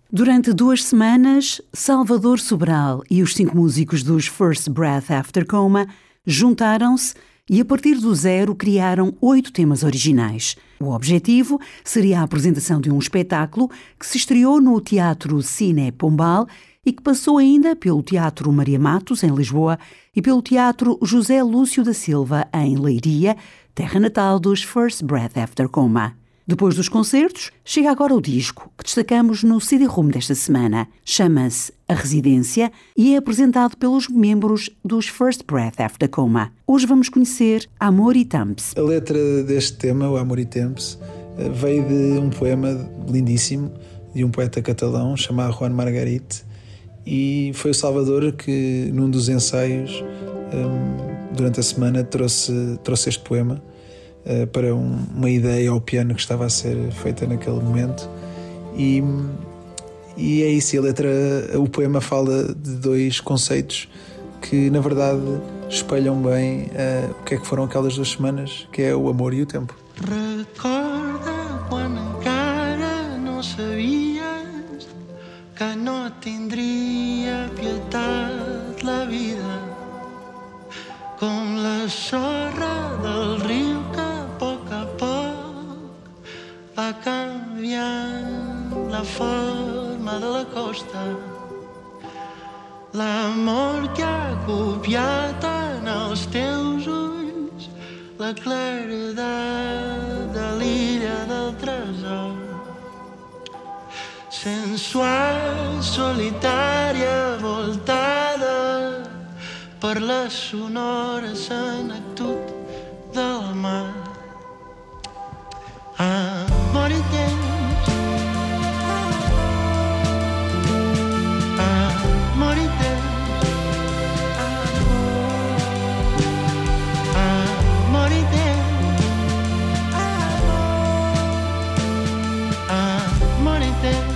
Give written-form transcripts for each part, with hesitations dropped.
Durante 2 semanas, Salvador Sobral e os 5 músicos dos First Breath After Coma juntaram-se e, a partir do zero, criaram 8 temas originais. O objetivo seria a apresentação de um espetáculo que se estreou no Teatro Cine Pombal e que passou ainda pelo Teatro Maria Matos, em Lisboa, e pelo Teatro José Lúcio da Silva, em Leiria, terra natal dos First Breath After Coma. Depois dos concertos, chega agora o disco, que destacamos no CD-ROM desta semana. Chama-se A Residência e é apresentado pelos membros dos First Breath After Coma. Hoje vamos conhecer Amor e Temps. A letra deste tema, o Amor e Temps, veio de um poema lindíssimo de um poeta catalão chamado Juan Margarit, e foi o Salvador que, num dos ensaios, durante a semana, trouxe este poema para uma ideia ao piano que estava a ser feita naquele momento, e é isso. A letra, o poema fala de 2 conceitos que na verdade espelham bem o que é que foram aquelas 2 semanas, que é o amor e o tempo. Recorda quando encara não sabias que não tindria piedade la vida, com la sorra del riu que a poc va canviant la forma de la costa. L'amor que ha copiat en els teus ulls la claredat de l'illa del tresor. Sensual, solitària, voltada per la sonora senectut del mar. Amor i temps, amor i temps, amor i temps, amor i temps.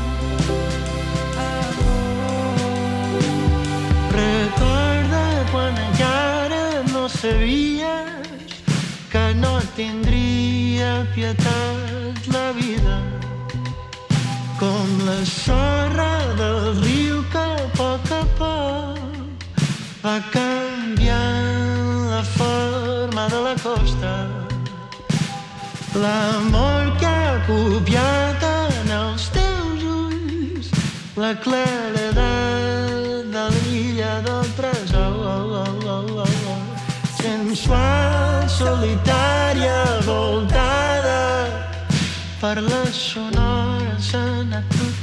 Recorda quan encara no sabies que no tindria pietat la vida, com la sorra del riu que a poc va canviant la forma de la costa. L'amor que ha copiat en els teus ulls la claredat de l'illa del tresor. Sensual, solitària, voltada per la sonora senectut